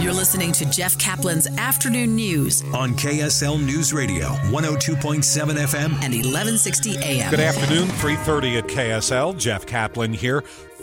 You're listening to Jeff Kaplan's Afternoon News on KSL News Radio, 102.7 FM and 1160 AM. Good afternoon, 3:30 at KSL. Jeff Kaplan here.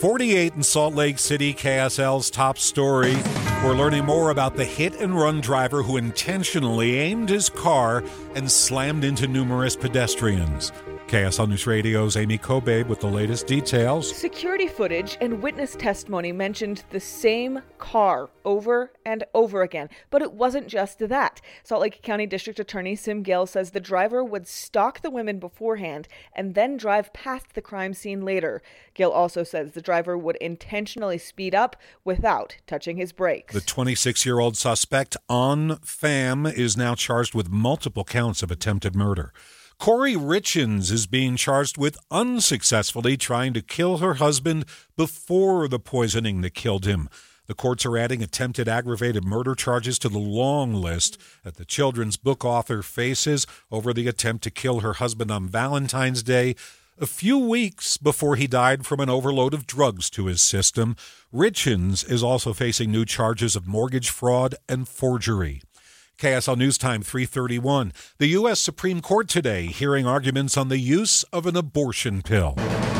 48 in Salt Lake City, KSL's top story. We're learning more about the hit-and-run driver who intentionally aimed his car and slammed into numerous pedestrians. KSL News Radio's Amy Kobabe with the latest details. Security footage and witness testimony mentioned the same car over and over again. But it wasn't just that. Salt Lake County District Attorney Sim Gill says the driver would stalk the women beforehand and then drive past the crime scene later. Gill also says the driver would intentionally speed up without touching his brakes. The 26-year-old suspect, An Pham, is now charged with multiple counts of attempted murder. Corey Richins is being charged with unsuccessfully trying to kill her husband before the poisoning that killed him. The courts are adding attempted aggravated murder charges to the long list that the children's book author faces over the attempt to kill her husband on Valentine's Day, a few weeks before he died from an overload of drugs to his system. Richins is also facing new charges of mortgage fraud and forgery. KSL News Time, 3:31. The U.S. Supreme Court today hearing arguments on the use of an abortion pill.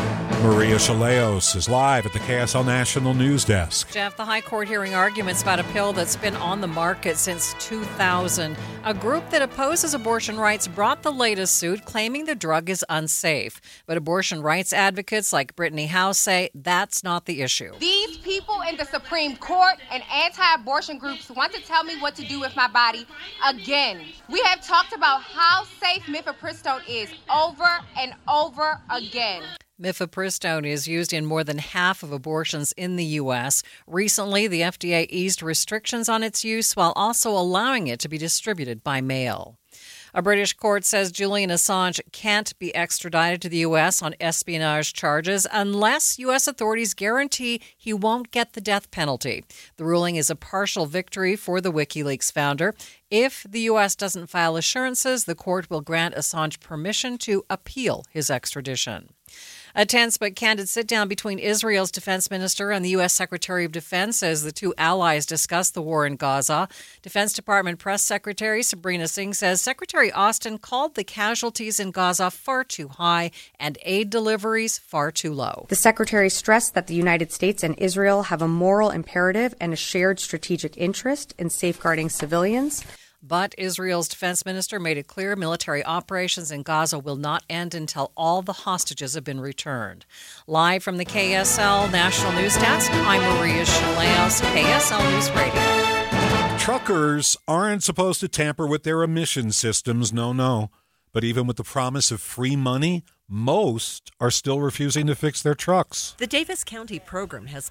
Maria Chaleos is live at the KSL National News Desk. Jeff, the High Court hearing arguments about a pill that's been on the market since 2000. A group that opposes abortion rights brought the latest suit, claiming the drug is unsafe. But abortion rights advocates like Brittany House say that's not the issue. These people in the Supreme Court and anti-abortion groups want to tell me what to do with my body again. We have talked about how safe mifepristone is over and over again. Mifepristone is used in more than half of abortions in the U.S. Recently, the FDA eased restrictions on its use while also allowing it to be distributed by mail. A British court says Julian Assange can't be extradited to the U.S. on espionage charges unless U.S. authorities guarantee he won't get the death penalty. The ruling is a partial victory for the WikiLeaks founder. If the U.S. doesn't file assurances, the court will grant Assange permission to appeal his extradition. A tense but candid sit-down between Israel's defense minister and the U.S. Secretary of Defense as the two allies discuss the war in Gaza. Defense Department Press Secretary Sabrina Singh says Secretary Austin called the casualties in Gaza far too high and aid deliveries far too low. The Secretary stressed that the United States and Israel have a moral imperative and a shared strategic interest in safeguarding civilians. But Israel's defense minister made it clear military operations in Gaza will not end until all the hostages have been returned. Live from the KSL National News Desk, I'm Maria Chaleos, KSL News Radio. Truckers aren't supposed to tamper with their emission systems, no. But even with the promise of free money, most are still refusing to fix their trucks. The Davis County program has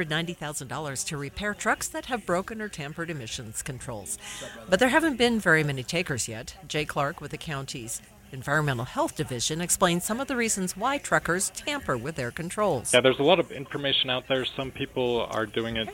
$190,000 to repair trucks that have broken or tampered emissions controls. But there haven't been very many takers yet. Jay Clark with the county's Environmental Health Division explains some of the reasons why truckers tamper with their controls. Yeah, there's a lot of information out there. Some people are doing it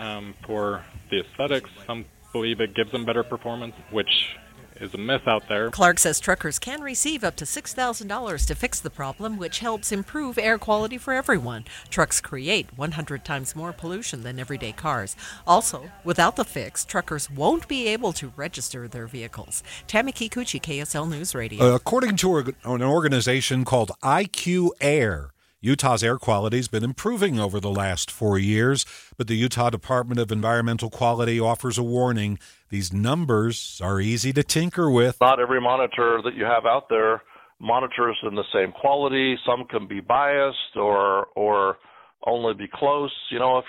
for the aesthetics. Some believe it gives them better performance, which is a myth out there. Clark says truckers can receive up to $6,000 to fix the problem, which helps improve air quality for everyone. Trucks create 100 times more pollution than everyday cars. Also, without the fix, truckers won't be able to register their vehicles. Tammy Kikuchi, KSL News Radio. According to an organization called IQ Air, Utah's air quality has been improving over the last 4 years, but the Utah Department of Environmental Quality offers a warning. These numbers are easy to tinker with. Not every monitor that you have out there monitors in the same quality. Some can be biased or only be close. You know, if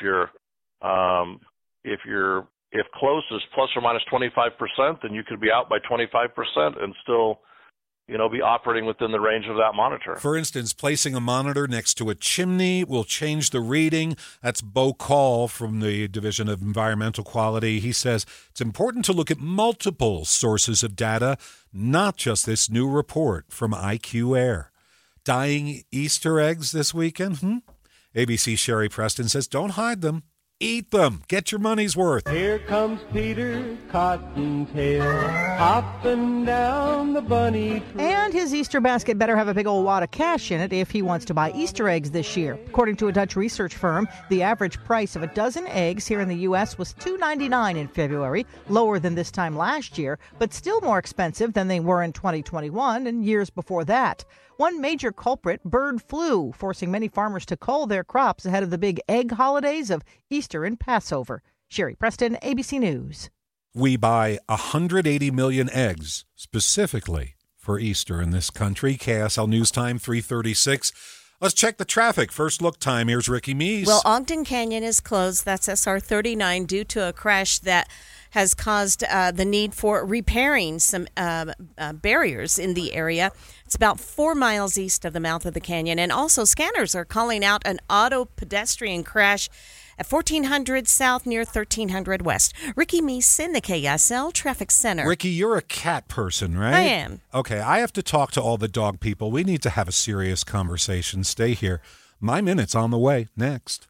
close is plus or minus 25%, then you could be out by 25% and still be operating within the range of that monitor. For instance, placing a monitor next to a chimney will change the reading. That's Bo Call from the Division of Environmental Quality. He says it's important to look at multiple sources of data, not just this new report from IQ Air. Dying Easter eggs this weekend? ABC Sherry Preston says don't hide them. Eat them. Get your money's worth. Here comes Peter Cottontail, hopping down the bunny tree. And his Easter basket better have a big old wad of cash in it if he wants to buy Easter eggs this year. According to a Dutch research firm, the average price of a dozen eggs here in the U.S. was $2.99 in February, lower than this time last year, but still more expensive than they were in 2021 and years before that. One major culprit, bird flu, forcing many farmers to cull their crops ahead of the big egg holidays of Easter and Passover. Sherry Preston, ABC News. We buy 180 million eggs specifically for Easter in this country. KSL News Time, 3:36. Let's check the traffic. First look time. Here's Ricky Meese. Well, Ogden Canyon is closed. That's SR 39 due to a crash that has caused the need for repairing some barriers in the area. It's about 4 miles east of the mouth of the canyon. And also, scanners are calling out an auto pedestrian crash at 1400 South near 1300 West. Ricky Meese in the KSL Traffic Center. Ricky, you're a cat person, right? I am. Okay, I have to talk to all the dog people. We need to have a serious conversation. Stay here. My Minute's on the way next.